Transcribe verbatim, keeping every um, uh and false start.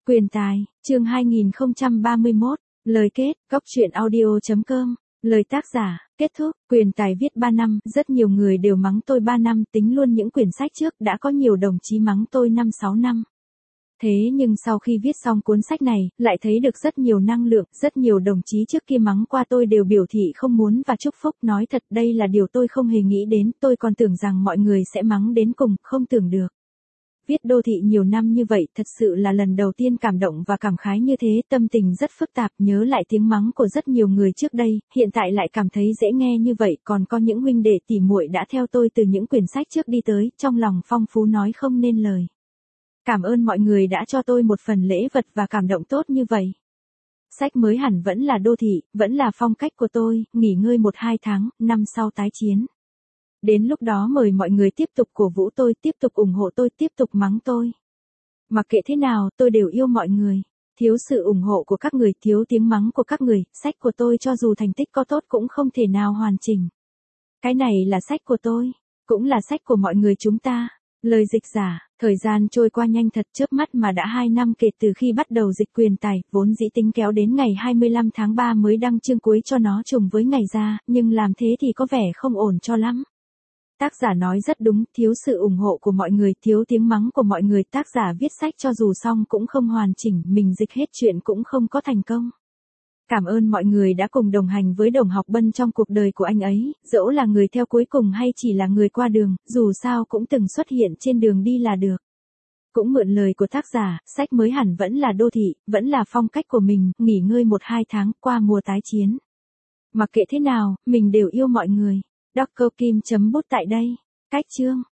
Quyền tài, chương hai nghìn không trăm ba mươi mốt, lời kết, góc truyện audio chấm com, lời tác giả, kết thúc, Quyền tài viết ba năm, rất nhiều người đều mắng tôi ba năm, tính luôn những quyển sách trước, đã có nhiều đồng chí mắng tôi năm sáu năm. Thế nhưng sau khi viết xong cuốn sách này, lại thấy được rất nhiều năng lượng, rất nhiều đồng chí trước kia mắng qua tôi đều biểu thị không muốn và chúc phúc, nói thật đây là điều tôi không hề nghĩ đến, tôi còn tưởng rằng mọi người sẽ mắng đến cùng, không tưởng được. Viết đô thị nhiều năm như vậy thật sự là lần đầu tiên cảm động và cảm khái như thế, tâm tình rất phức tạp, nhớ lại tiếng mắng của rất nhiều người trước đây, hiện tại lại cảm thấy dễ nghe như vậy, còn có những huynh đệ tỉ muội đã theo tôi từ những quyển sách trước đi tới, trong lòng phong phú nói không nên lời. Cảm ơn mọi người đã cho tôi một phần lễ vật và cảm động tốt như vậy. Sách mới hẳn vẫn là đô thị, vẫn là phong cách của tôi, nghỉ ngơi một hai tháng, năm sau tái chiến. Đến lúc đó mời mọi người tiếp tục cổ vũ tôi, tiếp tục ủng hộ tôi, tiếp tục mắng tôi. Mặc kệ thế nào, tôi đều yêu mọi người. Thiếu sự ủng hộ của các người, thiếu tiếng mắng của các người, sách của tôi cho dù thành tích có tốt cũng không thể nào hoàn chỉnh. Cái này là sách của tôi, cũng là sách của mọi người chúng ta. Lời dịch giả, thời gian trôi qua nhanh thật, chớp mắt mà đã hai năm kể từ khi bắt đầu dịch Quyền tài, vốn dĩ tính kéo đến ngày hai mươi lăm tháng ba mới đăng chương cuối cho nó trùng với ngày ra, nhưng làm thế thì có vẻ không ổn cho lắm. Tác giả nói rất đúng, thiếu sự ủng hộ của mọi người, thiếu tiếng mắng của mọi người, tác giả viết sách cho dù xong cũng không hoàn chỉnh, mình dịch hết chuyện cũng không có thành công. Cảm ơn mọi người đã cùng đồng hành với Đồng Học Bân trong cuộc đời của anh ấy, dẫu là người theo cuối cùng hay chỉ là người qua đường, dù sao cũng từng xuất hiện trên đường đi là được. Cũng mượn lời của tác giả, sách mới hẳn vẫn là đô thị, vẫn là phong cách của mình, nghỉ ngơi một hai tháng qua mùa tái chiến. Mặc kệ thế nào, mình đều yêu mọi người. Doctor Kim chấm bút tại đây. Cách chương